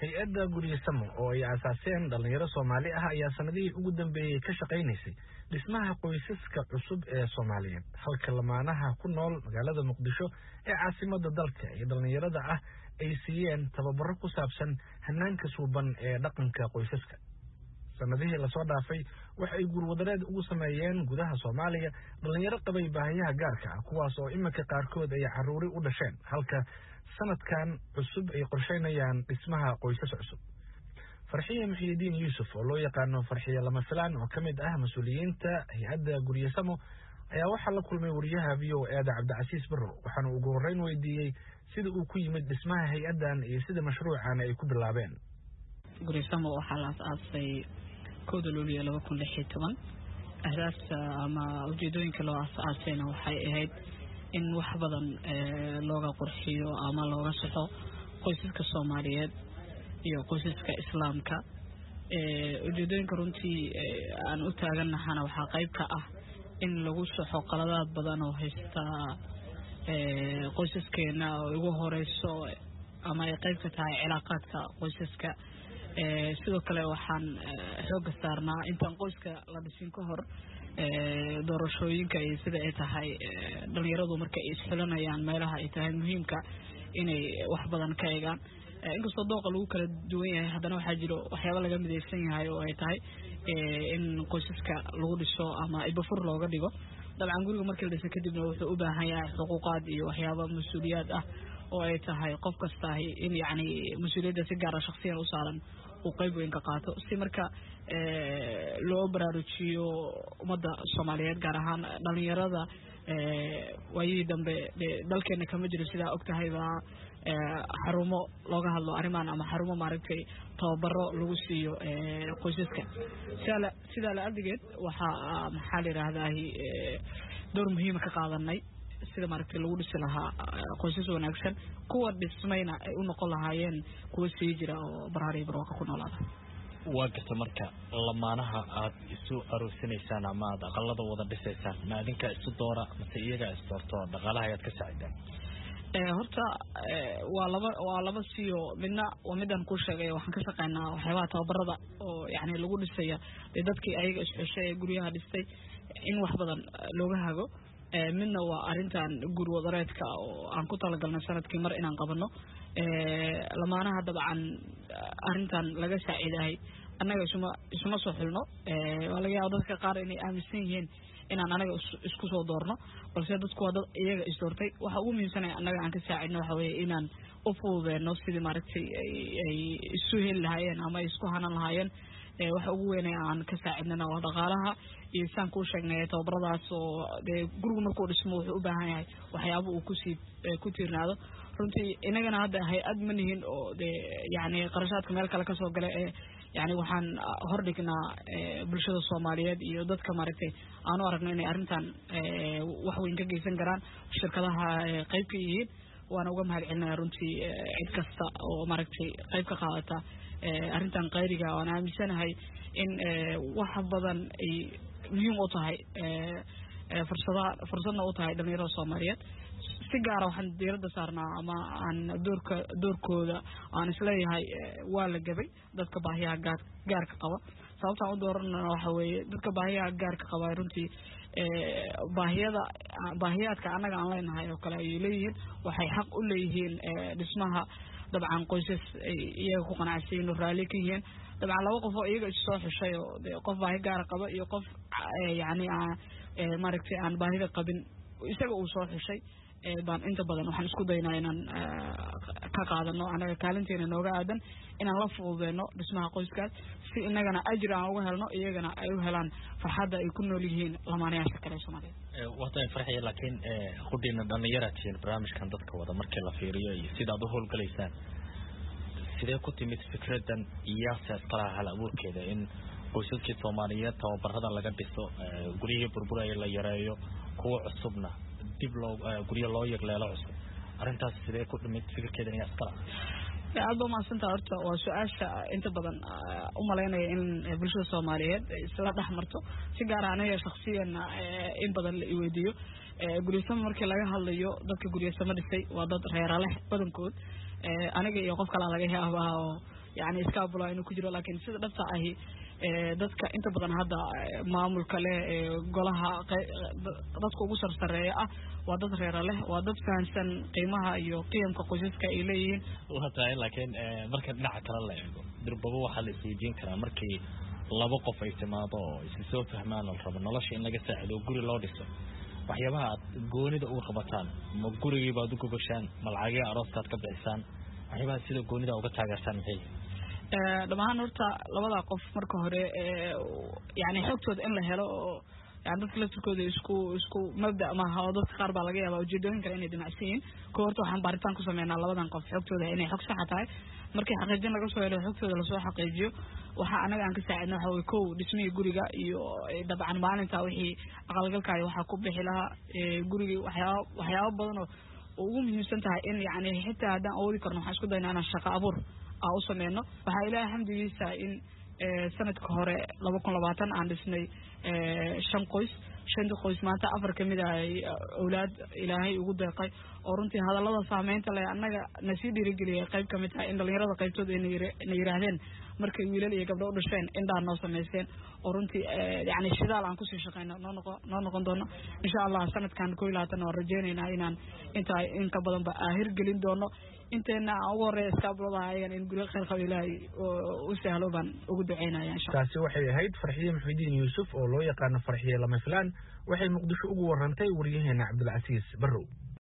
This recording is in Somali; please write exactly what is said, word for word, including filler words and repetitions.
hay-adda Guryasamo oo ay aasaaseen dhalinyaro Soomaali ah ayaa sanadihii ugu dambeeyay ka shaqeynaysay dhismaha qoysaska cusub ee Soomaaliyeed halka lamaanaha ku nool magaalada Muqdisho ee caasimadda dalka ee dhalinyarada ah ay siiyeen tababaro ku saabsan hanaanka suuban ee dhaqanka qoysaska. sanadihii la soo dhaafay waxa ay gurwadareed ugu sameeyeen gudaha Soomaaliya dhalinyaro qabay baahiyaha gaarka ah kuwaas oo imika qaarkood ay caruuri u dhasheen halka sanadkan cusub ay qorsheynayaan dhismaha qoysas cusub. Farxiye Muxyidiin Yuusuf oo loo yaqaan Farxiye lama filaan oo kamid ah mas'uuliyiinta hay'adda Guryasamo ayaa waxa la kulmay wariyaha V O A da Cabdicasiis Barro waxaana ugu horeyn weydiiyay sida uu ku yimid dhismaha hay'addan iyo sida mashruucan ay ku bilaabeen. Guryasamo waxa la aasaasay kooda luuliyo laba kun lix iyo toban ahdaafta ama ujeedooyinka loo aasaasayna waxay ahayd in wax badan looga qurxiyo ama looga saxo qoysaska Soomaaliyeed iyo qoysaska Islaamka. ujeedooyinka runtii aan u taaganahay waxa qayb ka ah in lagu saxo qaladaad badan oo haysta qoysaskeena oo ugu horeyso ama ay qayb ka tahay cilaaqaadka qoysaska. sidoo kale waxaan xoog saarnaa intaan qoyska la dhisin ka hor doorashooyinka iyo sida ay tahay dhalinyaradu marka ay isxilanayaan meelaha ay tahay muhiimka inay wax badan ka eegaan inkastoo dooqa lagu kala duwan yahay haddana waxaa jiro waxyaabo laga midaysan yahay oo ay tahay in qoysaska lagu dhiso ama ibafur looga dhigo. dabcan guriga markii la dhiso kadibna wuxuu u baahan yahay xuquuqaad iyo waxyaabo mas'uuliyad ah oo ay tahay qof kasta in yaani mas'uuliyadda si gaar ah shakhsiyan u saaran uu qayb weyn ka qaato si marka loo baraarujiyo ummadda Soomaaliyeed gaar ahaan dhalinyarada waayii dambe dalkeena kama jiro sida og tahay baa xarumo looga hadlo arrimahan ama xarumo maaragtay tababaro lagu siiyo qoysaska sida sida la ardigeed waxa maxaa la yiraahdaa door muhiim ka qaadanay sida maaragtay lagu dhisi lahaa qoysas wanaagsan kuwa dhismayna ay u noqon lahaayeen kuwa sii jira oo baraari barwaaqo ku noolaada. waa garta marka lamaanaha aad isu aroosinaysaan ama aad aqalada wada dhisaysaan ma adinka isu doora mase iyaga is doorto dhaqaalaha ayaad ka saacidaan? horta waa laba waa laba siyo midna waa midan ku sheegay waxaan ka shaqeynaa waxyaabaha tababarada oo yaani lagu dhisaya dadkii ayaga isxishay guryaha dhistay in wax badan looga hago. midna waa arintan gurwadareedka oo aan ku talagalnay sanadkii mar inaan qabano lamaanaha dabcan arintan laga saaciiday annaga isuma isuma soo xilno waa laga yaabaa dadka qaar inay aaminsan yihiin inaan anaga isku soo doorno balse dadku waa dad iyaga is doortay waxa ugu muhiimsan ee annaga aan ka saacidno waxa weeye inaan u fududeeno sidii maaragtay ay isu heli lahaayeen ama isku hanan lahaayeen waxa ugu weyn ee aan ka saacidnana waa dhaqaalaha iyo saan ku sheegnay tababaradaas oo guriga markuu dhismo wuxuu u baahan yahay waxyaabo uu ku sii ku tiirnaado runtii inagana hadda hay'ad ma nihin oo yaani qarashaadka meel kale ka soo galay ee yaani waxaan hordhignaa bulshada Soomaaliyeed iyo dadka maaragtay aanu aragno inay arintan wax weyn ka geysan karaan shirkadaha qayb ka yihiin waana uga mahadcelinayaa runtii cid kasta oo maaragtay qayb ka qaadata arintan qayriga oo aan aaminsanahay in wax badan ay muhiim u tahay fursada fursadna u tahay dhalinyarada Soomaaliyeed si gaar ah waxaan diiradda saarnaa ama aan doorka doorkooda aan isleeyahay waa la gabay dadka baahiyaha gaar gaarka qaba sababta aan u dooranayna waxa weeye dadka baahiyaha gaarka qaba runtii baahiyada baahiyaadka anaga aan leenahay oo kale ay leeyihiin waxay xaq u leeyihiin dhismaha dabcan qoysas iyaga ku qanacsan oo raali ka yihiin dabcan laba qof oo iyaga soo xishay oo qof baahi gaar qaba iyo qof yaani maaragtay aan baahida qabin isaga uu soo xishay baan inta badan waxaan isku daynaa inaan ka qaadano anaga kaalinteena nooga aadan inaan la fududeeno dhismaha qoyskaas si inagana ajir aan uga helno iyagana ay u helaan farxadda ay ku nool yihiin lamaanayaasha kale Soomaaliyeed. waxaan farxay laakiin qudina dhalinyarada barnaamijkan dadka wada markii la fiiriyo iyo sida aad u howlgalaysaan sidee ku timid fikradan iyo saaskala hal abuurkeeda in qoysaskii Soomaaliyeed tababarada laga dhiso guriyada burburaya la yareeyo kuwa cusubna dib loo guriyo loo yagleelo cusub arintaas sidee ku dhimid fikirkeeda in askara aad baa maasanta horta waa su'aasha inta badan u maleynaya in bulshada Soomaaliyeed isla dhaxmarto si gaar ah aniga shakhsiyan in badan la weydiiyo Guryasamo markii laga hadlayo dadka Guryasamo dhisay waa dad reer leh badankood aniga iyo qof kale laga yaabaa oo يعني iskaabula inuu ku jiro laakiin sida dhabta ahi ee dadka inta badan hadda maamulka leh ee golaha dadka ugu sarsareeya ah waa dad reer leh waa dad fahansan qiimaha iyo qiyamka qoysaska ay leeyihiin waxa tahay laakiin marka dhinaca kale la eego dirbaba waxa la isweydiin karaa markii laba qof ay timaado oo isla soo fahmaan oo rabo nolosha in laga saacido guri loo dhiso waxyaabaha goonida u qabataan ma gurigii baad ugu gashaan malcaagii arooskaad ka bixisaan waxyaabaha sida goonida uga taageertaan maxay ee dhamaan horta labada qof marka hore yani xogtooda in la helo يعني dadka la turkooda isku isku mabda ma aha dadka qaar baa laga yaabaa ujeedooyin kale inay dinacsiin koorta waxaan baaritaan ku sameynaa labadan qof xogtooda inay xog sax tahay markii xaqiijin laga soo helo xogtooda la soo xaqiijiyo waxa anaga aan ka saacidnaa waxa way koow dhismihii guriga iyo dabcan maalinta wixii aqalgalkaayo waxa ku bixi lahaa guriga waxyaabo waxyaabo badan oo ugu muhiimsan tahay in yani xitaa hadaan awoodi karno waxaan isku daynaa inaan shaqo abuur aan u sameyno waxaa ilaahay alxamduliisa in sanadka hore laba kun labaatan aan dhisnay shan qoys shan qoys maanta afar kamid ah awlaad ilaahay ugu deeqay oo runtii hadallada saameynta leh annaga nasi dhiirigeliyay qayb kamid ah in dhalinyarada qaybtooda inay yiraahdeen markay wiilal iyo gabdho u dhasheen indhaa noo sameysteen oo runtii yani shidaal aan kusii shaqeyno noo noqon noo noqon doono insha Allah sanadkan koob iyo labaatan oo rajeynaynaa inaan inta in ka badan ba ahir gelin doono inteena ugu horeeya iskaabulada ayaan in guriga khayr qabo ilaahay u sahlo baan ugu duceynaya insha Allah taasi waxay ahayd Farxiye Maxamudiin Yuusuf oo loo yaqaan Farxiye lama filaan waxay Muqdisho ugu warantay wariyaheena Cabdul Casiis Barrow